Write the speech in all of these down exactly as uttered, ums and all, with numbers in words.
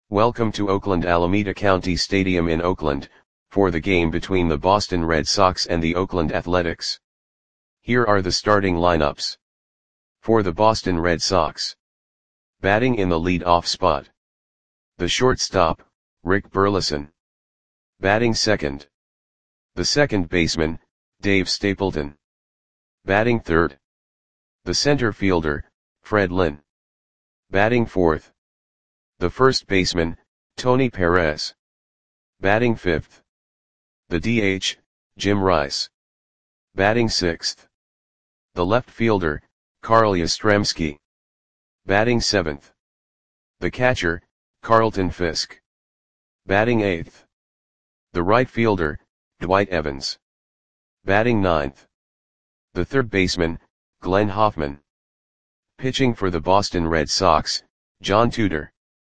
Welcome to Oakland Alameda County Stadium in Oakland, for the game between the Boston Red Sox and the Oakland Athletics. Here are the starting lineups. For the Boston Red Sox. Batting in the lead-off spot. The shortstop, Rick Burleson. Batting second. The second baseman, Dave Stapleton. Batting third. The center fielder, Fred Lynn. Batting fourth. The first baseman, Tony Perez. Batting fifth. The D H, Jim Rice. Batting sixth. The left fielder, Carl Yastrzemski. Batting seventh. The catcher, Carlton Fisk. Batting eighth. The right fielder, Dwight Evans. Batting ninth. The third baseman, Glenn Hoffman. Pitching for the Boston Red Sox, John Tudor.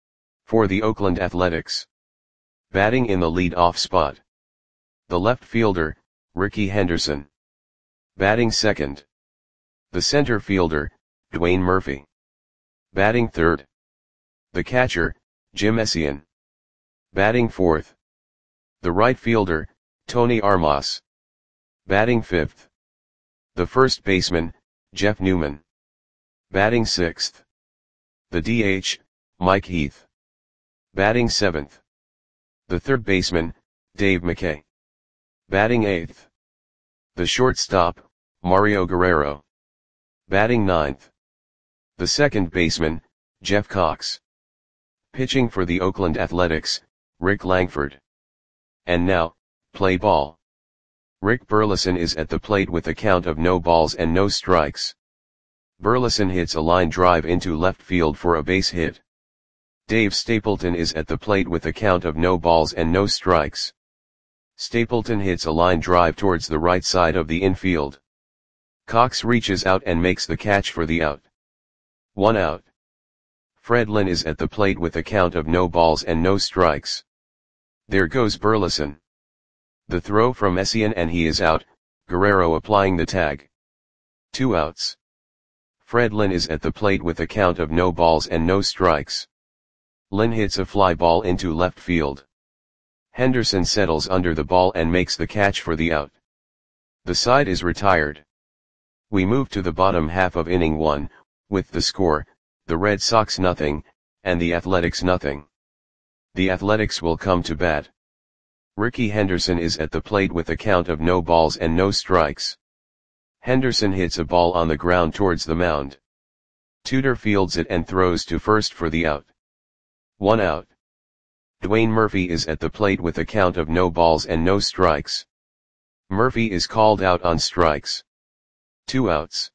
For the Oakland Athletics. Batting in the lead-off spot. The left fielder, Rickey Henderson. Batting second. The center fielder, Dwayne Murphy. Batting third. The catcher, Jim Essien. Batting fourth. The right fielder, Tony Armas. Batting fifth. The first baseman, Jeff Newman. Batting sixth. The D H, Mike Heath. Batting seventh. The third baseman, Dave McKay. Batting eighth. The shortstop, Mario Guerrero. Batting ninth. The second baseman, Jeff Cox. Pitching for the Oakland Athletics, Rick Langford. And now, play ball. Rick Burleson is at the plate with a count of no balls and no strikes. Burleson hits a line drive into left field for a base hit. Dave Stapleton is at the plate with a count of no balls and no strikes. Stapleton hits a line drive towards the right side of the infield. Cox reaches out and makes the catch for the out. One out. Fred Lynn is at the plate with a count of no balls and no strikes. There goes Burleson. The throw from Essien and he is out, Guerrero applying the tag. Two outs. Fred Lynn is at the plate with a count of no balls and no strikes. Lynn hits a fly ball into left field. Henderson settles under the ball and makes the catch for the out. The side is retired. We move to the bottom half of inning one, with the score, the Red Sox nothing, and the Athletics nothing. The Athletics will come to bat. Rickey Henderson is at the plate with a count of no balls and no strikes. Henderson hits a ball on the ground towards the mound. Tudor fields it and throws to first for the out. One out. Dwayne Murphy is at the plate with a count of no balls and no strikes. Murphy is called out on strikes. Two outs.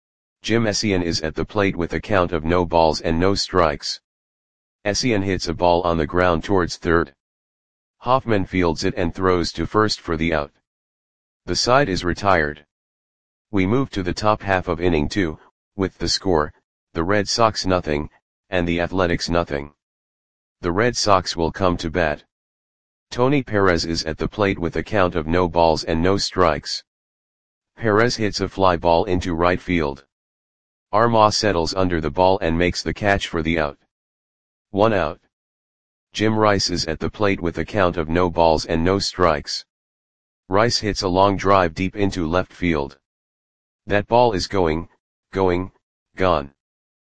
Jim Essien is at the plate with a count of no balls and no strikes. Essien hits a ball on the ground towards third. Hoffman fields it and throws to first for the out. The side is retired. We move to the top half of inning two, with the score, the Red Sox nothing, and the Athletics nothing. The Red Sox will come to bat. Tony Perez is at the plate with a count of no balls and no strikes. Perez hits a fly ball into right field. Armas settles under the ball and makes the catch for the out. One out. Jim Rice is at the plate with a count of no balls and no strikes. Rice hits a long drive deep into left field. That ball is going, going, gone.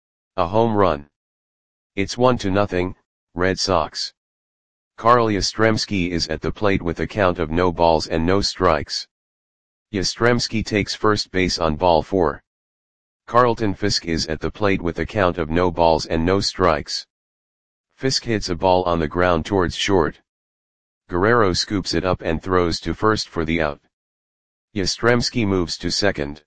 A home run. It's one to nothing, Red Sox. Carl Yastrzemski is at the plate with a count of no balls and no strikes. Yastrzemski takes first base on ball four. Carlton Fisk is at the plate with a count of no balls and no strikes. Fisk hits a ball on the ground towards short. Guerrero scoops it up and throws to first for the out. Yastrzemski moves to second.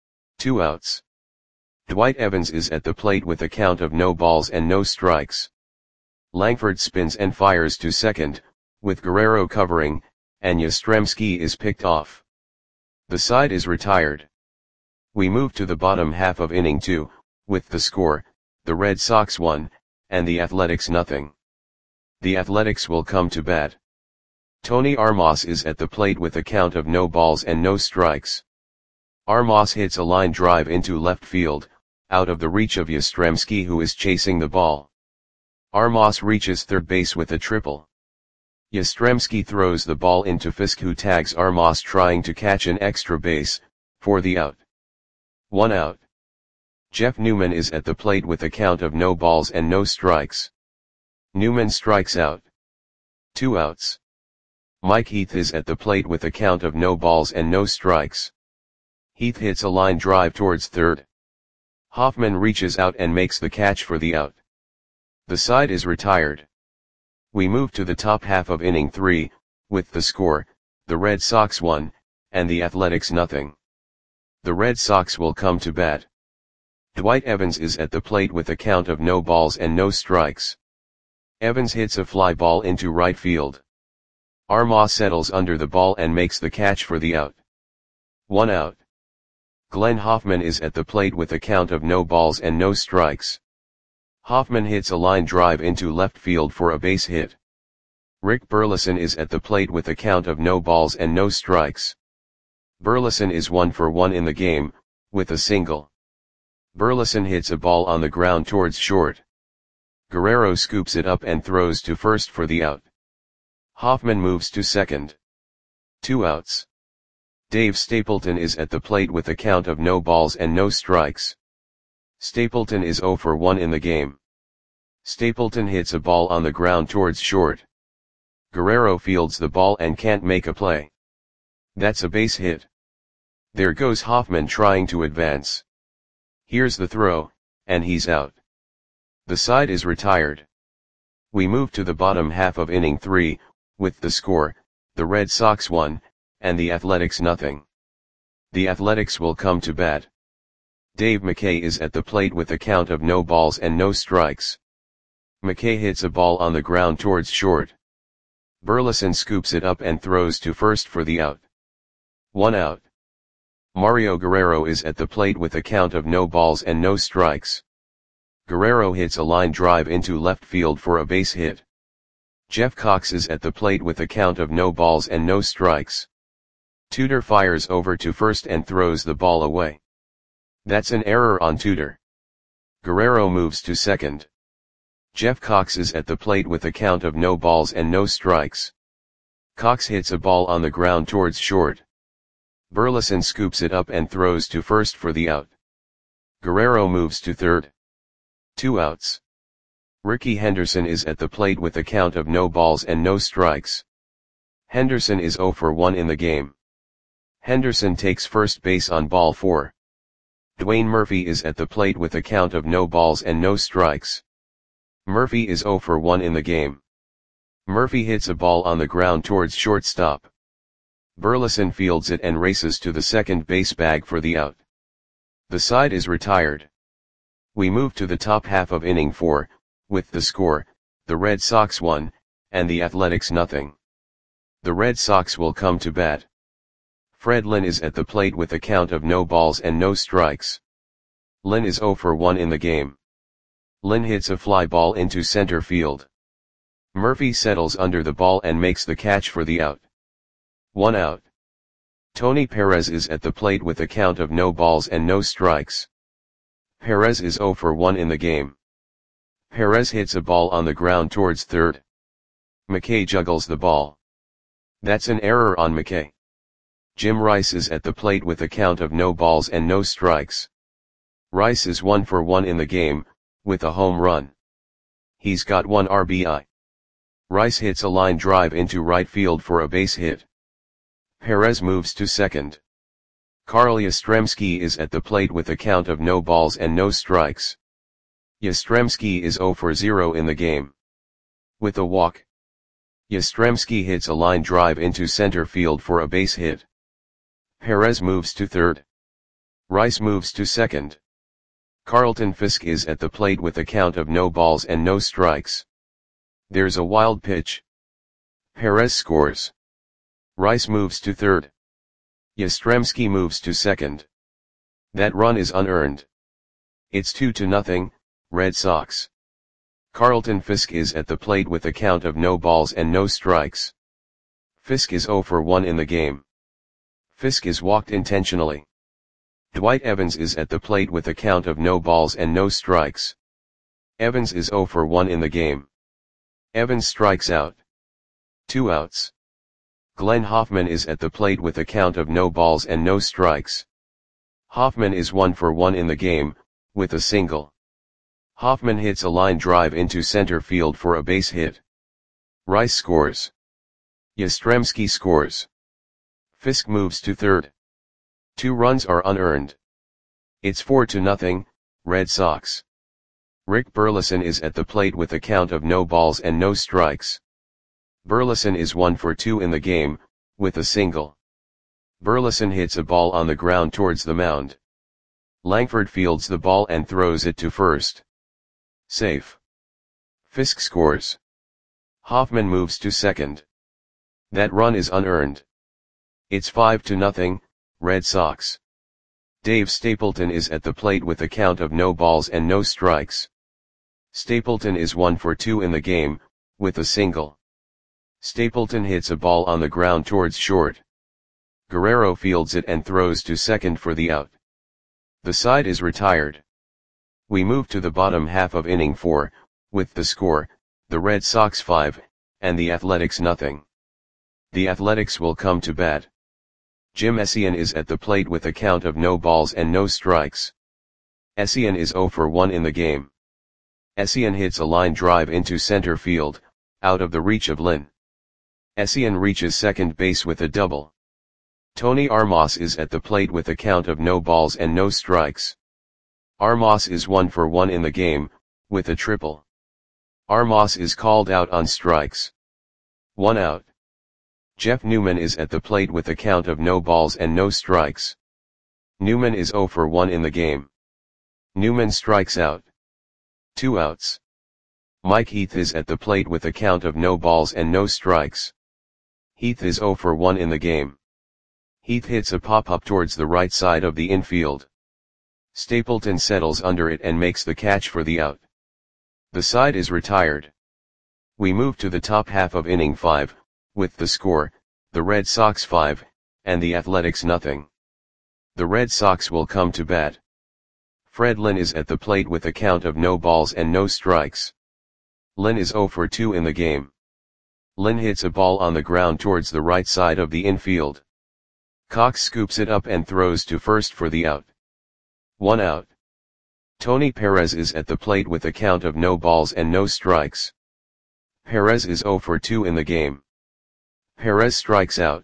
Two outs. Dwight Evans is at the plate with a count of no balls and no strikes. Langford spins and fires to second, with Guerrero covering, and Yastrzemski is picked off. The side is retired. We move to the bottom half of inning two, with the score, the Red Sox one, and the Athletics nothing. The Athletics will come to bat. Tony Armas is at the plate with a count of no balls and no strikes. Armas hits a line drive into left field, out of the reach of Yastrzemski, who is chasing the ball. Armas reaches third base with a triple. Yastrzemski throws the ball into Fisk, who tags Armas trying to catch an extra base, for the out. One out. Jeff Newman is at the plate with a count of no balls and no strikes. Newman strikes out. Two outs. Mike Heath is at the plate with a count of no balls and no strikes. Heath hits a line drive towards third. Hoffman reaches out and makes the catch for the out. The side is retired. We move to the top half of inning three, with the score, the Red Sox one, and the Athletics nothing. The Red Sox will come to bat. Dwight Evans is at the plate with a count of no balls and no strikes. Evans hits a fly ball into right field. Armas settles under the ball and makes the catch for the out. One out. Glenn Hoffman is at the plate with a count of no balls and no strikes. Hoffman hits a line drive into left field for a base hit. Rick Burleson is at the plate with a count of no balls and no strikes. Burleson is one for one in the game, with a single. Burleson hits a ball on the ground towards short. Guerrero scoops it up and throws to first for the out. Hoffman moves to second. Two outs. Dave Stapleton is at the plate with a count of no balls and no strikes. Stapleton is zero for one in the game. Stapleton hits a ball on the ground towards short. Guerrero fields the ball and can't make a play. That's a base hit. There goes Hoffman trying to advance. Here's the throw, and he's out. The side is retired. We move to the bottom half of inning three, with the score, the Red Sox one, and the Athletics nothing. The Athletics will come to bat. Dave McKay is at the plate with a count of no balls and no strikes. McKay hits a ball on the ground towards short. Burleson scoops it up and throws to first for the out. One out. Mario Guerrero is at the plate with a count of no balls and no strikes. Guerrero hits a line drive into left field for a base hit. Jeff Cox is at the plate with a count of no balls and no strikes. Tudor fires over to first and throws the ball away. That's an error on Tudor. Guerrero moves to second. Jeff Cox is at the plate with a count of no balls and no strikes. Cox hits a ball on the ground towards short. Burleson scoops it up and throws to first for the out. Guerrero moves to third. Two outs. Ricky Henderson is at the plate with a count of no balls and no strikes. Henderson is zero for one in the game. Henderson takes first base on ball four. Dwayne Murphy is at the plate with a count of no balls and no strikes. Murphy is zero for one in the game. Murphy hits a ball on the ground towards shortstop. Burleson fields it and races to the second base bag for the out. The side is retired. We move to the top half of inning four, with the score, the Red Sox one, and the Athletics nothing. The Red Sox will come to bat. Fred Lynn is at the plate with a count of no balls and no strikes. Lynn is zero for one in the game. Lynn hits a fly ball into center field. Murphy settles under the ball and makes the catch for the out. One out. Tony Perez is at the plate with a count of no balls and no strikes. Perez is zero for one in the game. Perez hits a ball on the ground towards third. McKay juggles the ball. That's an error on McKay. Jim Rice is at the plate with a count of no balls and no strikes. Rice is one for one in the game, with a home run. He's got one R B I. Rice hits a line drive into right field for a base hit. Perez moves to second. Carl Yastrzemski is at the plate with a count of no balls and no strikes. Yastrzemski is zero for zero in the game. With a walk. Yastrzemski hits a line drive into center field for a base hit. Perez moves to third. Rice moves to second. Carlton Fisk is at the plate with a count of no balls and no strikes. There's a wild pitch. Perez scores. Rice moves to third. Yastrzemski moves to second. That run is unearned. It's two to nothing, Red Sox. Carlton Fisk is at the plate with a count of no balls and no strikes. Fisk is zero for one in the game. Fisk is walked intentionally. Dwight Evans is at the plate with a count of no balls and no strikes. Evans is zero for one in the game. Evans strikes out. Two outs. Glenn Hoffman is at the plate with a count of no balls and no strikes. Hoffman is one for one in the game, with a single. Hoffman hits a line drive into center field for a base hit. Rice scores. Yastrzemski scores. Fisk moves to third. Two runs are unearned. It's four to nothing, Red Sox. Rick Burleson is at the plate with a count of no balls and no strikes. Burleson is one for two in the game, with a single. Burleson hits a ball on the ground towards the mound. Langford fields the ball and throws it to first. Safe. Fisk scores. Hoffman moves to second. That run is unearned. It's five to nothing, Red Sox. Dave Stapleton is at the plate with a count of no balls and no strikes. Stapleton is one for two in the game, with a single. Stapleton hits a ball on the ground towards short. Guerrero fields it and throws to second for the out. The side is retired. We move to the bottom half of inning four, with the score, the Red Sox five, and the Athletics nothing. The Athletics will come to bat. Jim Essien is at the plate with a count of no balls and no strikes. Essien is zero for one in the game. Essien hits a line drive into center field, out of the reach of Lynn. Essien reaches second base with a double. Tony Armas is at the plate with a count of no balls and no strikes. Armas is one for one in the game, with a triple. Armas is called out on strikes. One out. Jeff Newman is at the plate with a count of no balls and no strikes. Newman is zero for one in the game. Newman strikes out. Two outs. Mike Heath is at the plate with a count of no balls and no strikes. Heath is zero for one in the game. Heath hits a pop-up towards the right side of the infield. Stapleton settles under it and makes the catch for the out. The side is retired. We move to the top half of inning five, with the score, the Red Sox five, and the Athletics nothing. The Red Sox will come to bat. Fred Lynn is at the plate with a count of no balls and no strikes. Lynn is zero for two in the game. Lynn hits a ball on the ground towards the right side of the infield. Cox scoops it up and throws to first for the out. One out. Tony Perez is at the plate with a count of no balls and no strikes. Perez is zero for two in the game. Perez strikes out.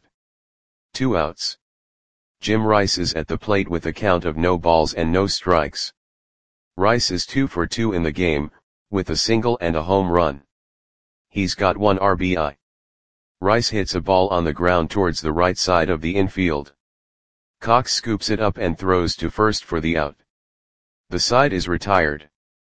Two outs. Jim Rice is at the plate with a count of no balls and no strikes. Rice is two for two in the game, with a single and a home run. He's got one R B I. Rice hits a ball on the ground towards the right side of the infield. Cox scoops it up and throws to first for the out. The side is retired.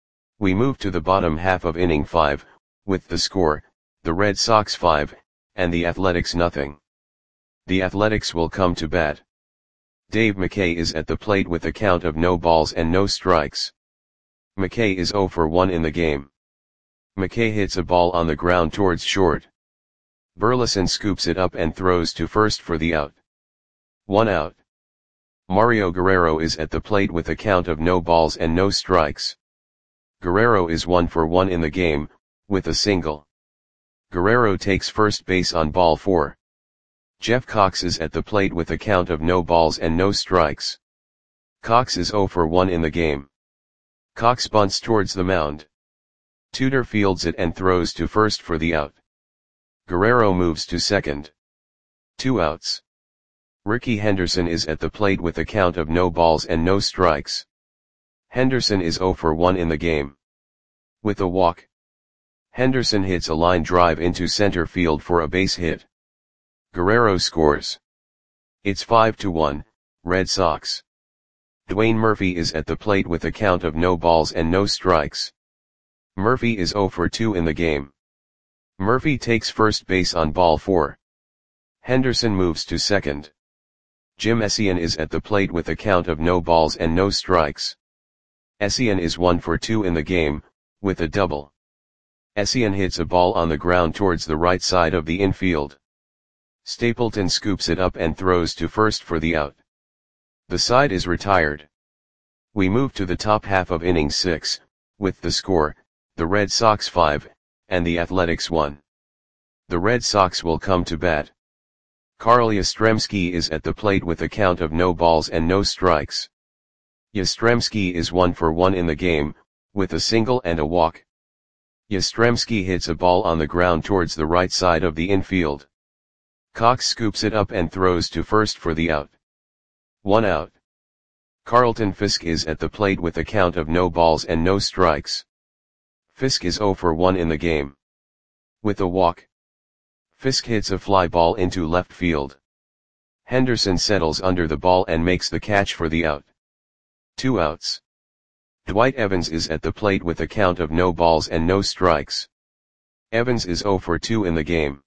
We move to the bottom half of inning five, with the score, the Red Sox five, and the Athletics nothing. The Athletics will come to bat. Dave McKay is at the plate with a count of no balls and no strikes. McKay is zero for one in the game. McKay hits a ball on the ground towards short. Burleson scoops it up and throws to first for the out. One out. Mario Guerrero is at the plate with a count of no balls and no strikes. Guerrero is one for one in the game, with a single. Guerrero takes first base on ball four. Jeff Cox is at the plate with a count of no balls and no strikes. Cox is zero for one in the game. Cox bunts towards the mound. Tudor fields it and throws to first for the out. Guerrero moves to second. Two outs. Ricky Henderson is at the plate with a count of no balls and no strikes. Henderson is zero for one in the game. With a walk. Henderson hits a line drive into center field for a base hit. Guerrero scores. It's five to one, Red Sox. Dwayne Murphy is at the plate with a count of no balls and no strikes. Murphy is zero for two in the game. Murphy takes first base on ball four. Henderson moves to second. Jim Essien is at the plate with a count of no balls and no strikes. Essien is one for two in the game, with a double. Essien hits a ball on the ground towards the right side of the infield. Stapleton scoops it up and throws to first for the out. The side is retired. We move to the top half of inning six, with the score, the Red Sox five, and the Athletics one. The Red Sox will come to bat. Carl Yastrzemski is at the plate with a count of no balls and no strikes. Yastrzemski is one for one in the game, with a single and a walk. Yastrzemski hits a ball on the ground towards the right side of the infield. Cox scoops it up and throws to first for the out. One out. Carlton Fisk is at the plate with a count of no balls and no strikes. Fisk is zero for one in the game. With a walk. Fisk hits a fly ball into left field. Henderson settles under the ball and makes the catch for the out. Two outs. Dwight Evans is at the plate with a count of no balls and no strikes. Evans is zero for two in the game.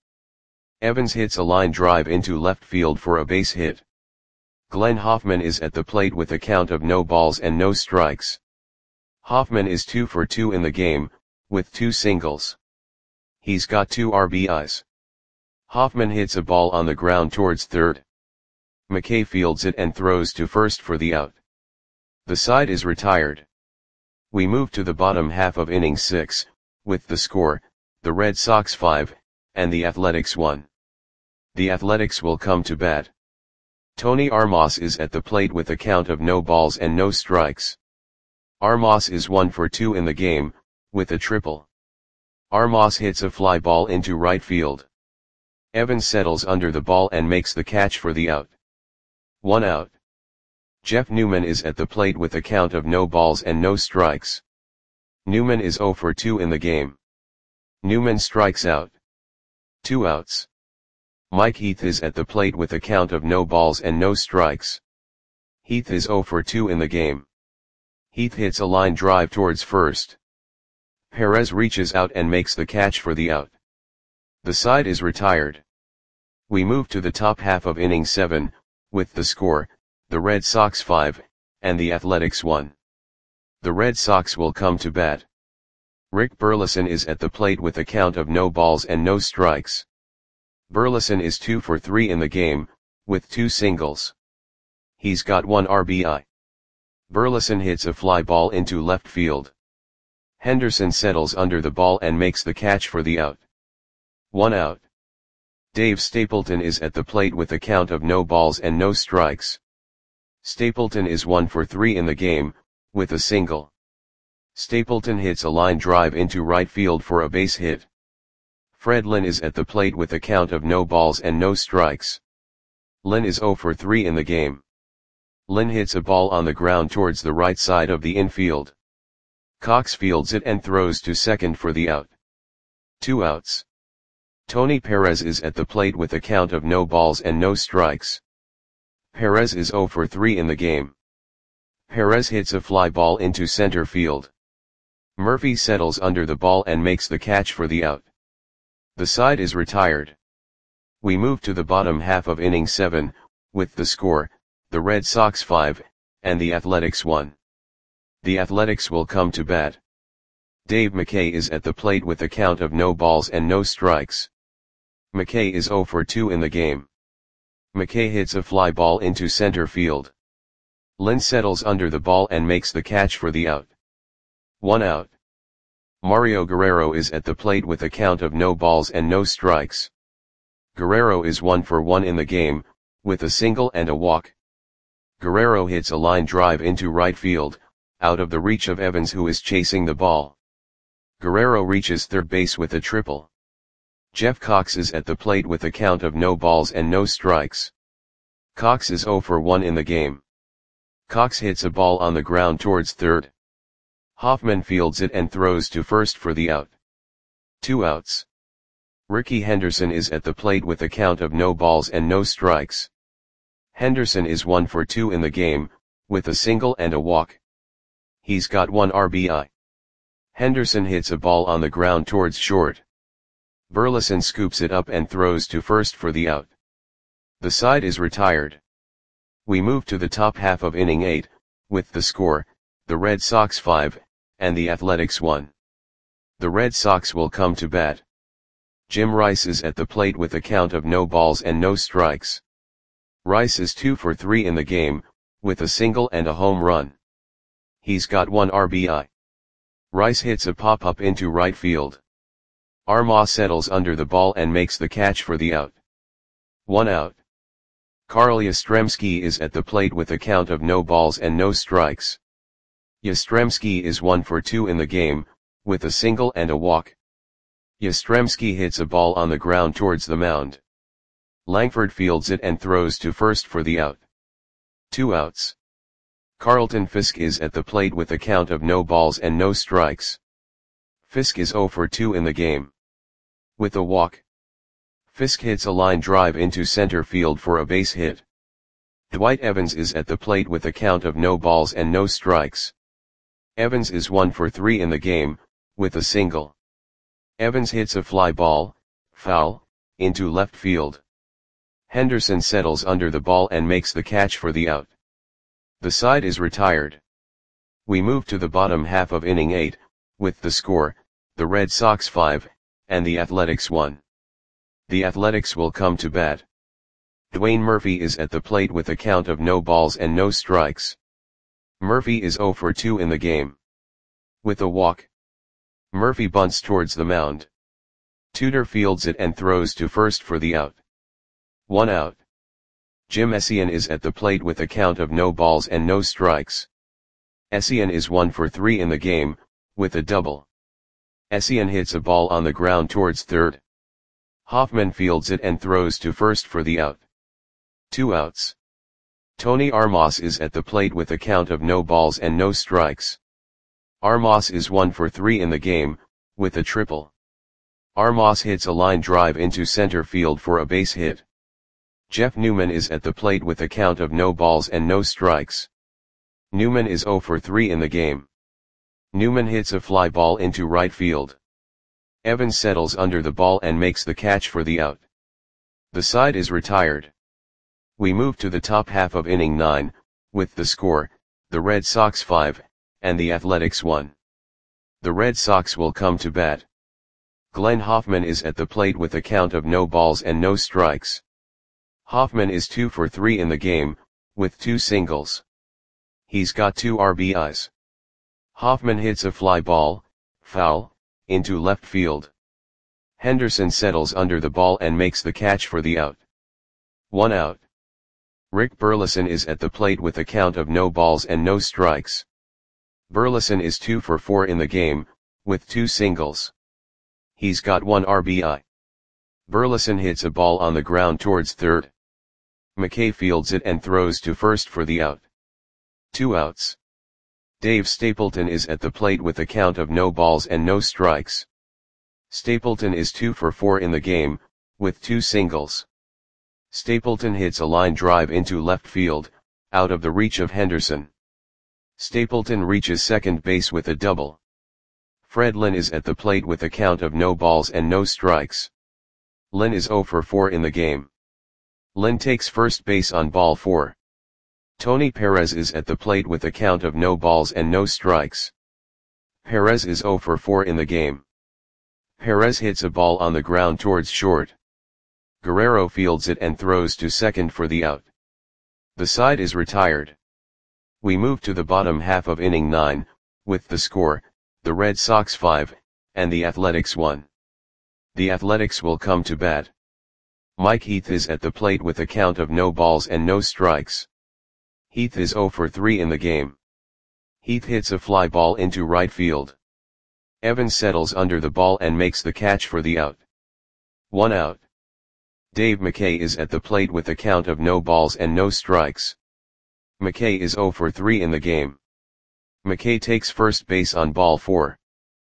Evans hits a line drive into left field for a base hit. Glenn Hoffman is at the plate with a count of no balls and no strikes. Hoffman is two for two in the game, with two singles. He's got two R B Is. Hoffman hits a ball on the ground towards third. McKay fields it and throws to first for the out. The side is retired. We move to the bottom half of inning six, with the score, the Red Sox five, and the Athletics one. The Athletics will come to bat. Tony Armas is at the plate with a count of no balls and no strikes. Armas is one for two in the game, with a triple. Armas hits a fly ball into right field. Evans settles under the ball and makes the catch for the out. One out. Jeff Newman is at the plate with a count of no balls and no strikes. Newman is zero for two in the game. Newman strikes out. Two outs. Mike Heath is at the plate with a count of no balls and no strikes. Heath is zero for two in the game. Heath hits a line drive towards first. Perez reaches out and makes the catch for the out. The side is retired. We move to the top half of inning seven, with the score, the Red Sox five, and the Athletics one. The Red Sox will come to bat. Rick Burleson is at the plate with a count of no balls and no strikes. Burleson is two for three in the game, with two singles. He's got one R B I. Burleson hits a fly ball into left field. Henderson settles under the ball and makes the catch for the out. One out. Dave Stapleton is at the plate with a count of no balls and no strikes. Stapleton is one for three in the game, with a single. Stapleton hits a line drive into right field for a base hit. Fred Lynn is at the plate with a count of no balls and no strikes. Lynn is zero for three in the game. Lynn hits a ball on the ground towards the right side of the infield. Cox fields it and throws to second for the out. Two outs. Tony Perez is at the plate with a count of no balls and no strikes. Perez is zero for three in the game. Perez hits a fly ball into center field. Murphy settles under the ball and makes the catch for the out. The side is retired. We move to the bottom half of inning seven, with the score, the Red Sox five, and the Athletics one. The Athletics will come to bat. Dave McKay is at the plate with a count of no balls and no strikes. McKay is zero for two in the game. McKay hits a fly ball into center field. Lynn settles under the ball and makes the catch for the out. One out. Mario Guerrero is at the plate with a count of no balls and no strikes. Guerrero is one for one in the game, with a single and a walk. Guerrero hits a line drive into right field, out of the reach of Evans who is chasing the ball. Guerrero reaches third base with a triple. Jeff Cox is at the plate with a count of no balls and no strikes. Cox is zero for one in the game. Cox hits a ball on the ground towards third. Hoffman fields it and throws to first for the out. Two outs. Ricky Henderson is at the plate with a count of no balls and no strikes. Henderson is one for two in the game, with a single and a walk. He's got one R B I. Henderson hits a ball on the ground towards short. Burleson scoops it up and throws to first for the out. The side is retired. We move to the top half of inning eight, with the score, the Red Sox five, and the Athletics one. The Red Sox will come to bat. Jim Rice is at the plate with a count of no balls and no strikes. Rice is two for three in the game, with a single and a home run. He's got one R B I. Rice hits a pop-up into right field. Armas settles under the ball and makes the catch for the out. One out. Karl Yastrzemski is at the plate with a count of no balls and no strikes. Yastrzemski is one for two in the game, with a single and a walk. Yastrzemski hits a ball on the ground towards the mound. Langford fields it and throws to first for the out. Two outs. Carlton Fisk is at the plate with a count of no balls and no strikes. Fisk is zero for two in the game. With a walk. Fisk hits a line drive into center field for a base hit. Dwight Evans is at the plate with a count of no balls and no strikes. Evans is one for three in the game, with a single. Evans hits a fly ball, foul, into left field. Henderson settles under the ball and makes the catch for the out. The side is retired. We move to the bottom half of inning eight, with the score, the Red Sox five, and the Athletics one. The Athletics will come to bat. Dwayne Murphy is at the plate with a count of no balls and no strikes. Murphy is zero for two in the game. With a walk. Murphy bunts towards the mound. Tudor fields it and throws to first for the out. One out. Jim Essien is at the plate with a count of no balls and no strikes. Essien is one for three in the game, with a double. Essien hits a ball on the ground towards third. Hoffman fields it and throws to first for the out. Two outs. Tony Armas is at the plate with a count of no balls and no strikes. Armas is one for three in the game, with a triple. Armas hits a line drive into center field for a base hit. Jeff Newman is at the plate with a count of no balls and no strikes. Newman is zero for three in the game. Newman hits a fly ball into right field. Evans settles under the ball and makes the catch for the out. The side is retired. We move to the top half of inning nine, with the score, the Red Sox five, and the Athletics one. The Red Sox will come to bat. Glenn Hoffman is at the plate with a count of no balls and no strikes. Hoffman is two for three in the game, with two singles. He's got two R B Is. Hoffman hits a fly ball, foul, into left field. Henderson settles under the ball and makes the catch for the out. One out. Rick Burleson is at the plate with a count of no balls and no strikes. Burleson is two for four in the game, with two singles. He's got one R B I. Burleson hits a ball on the ground towards third. McKay fields it and throws to first for the out. Two outs. Dave Stapleton is at the plate with a count of no balls and no strikes. Stapleton is two for four in the game, with two singles. Stapleton hits a line drive into left field, out of the reach of Henderson. Stapleton reaches second base with a double. Fred Lynn is at the plate with a count of no balls and no strikes. Lynn is zero for four in the game. Lynn takes first base on ball four. Tony Perez is at the plate with a count of no balls and no strikes. Perez is zero for four in the game. Perez hits a ball on the ground towards short. Guerrero fields it and throws to second for the out. The side is retired. We move to the bottom half of inning nine, with the score, the Red Sox five, and the Athletics one. The Athletics will come to bat. Mike Heath is at the plate with a count of no balls and no strikes. Heath is zero for three in the game. Heath hits a fly ball into right field. Evans settles under the ball and makes the catch for the out. One out. Dave McKay is at the plate with a count of no balls and no strikes. McKay is zero for three in the game. McKay takes first base on ball four.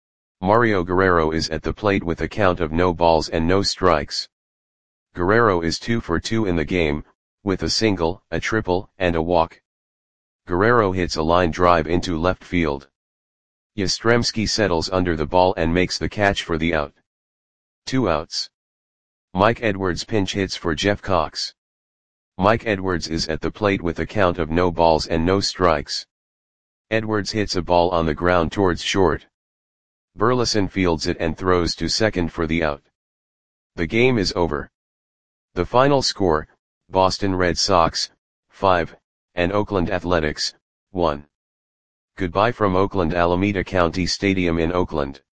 Mario Guerrero is at the plate with a count of no balls and no strikes. Guerrero is two for two in the game, with a single, a triple, and a walk. Guerrero hits a line drive into left field. Yastrzemski settles under the ball and makes the catch for the out. Two outs. Mike Edwards pinch hits for Jeff Cox. Mike Edwards is at the plate with a count of no balls and no strikes. Edwards hits a ball on the ground towards short. Burleson fields it and throws to second for the out. The game is over. The final score, Boston Red Sox, five, and Oakland Athletics, one. Goodbye from Oakland Alameda County Stadium in Oakland.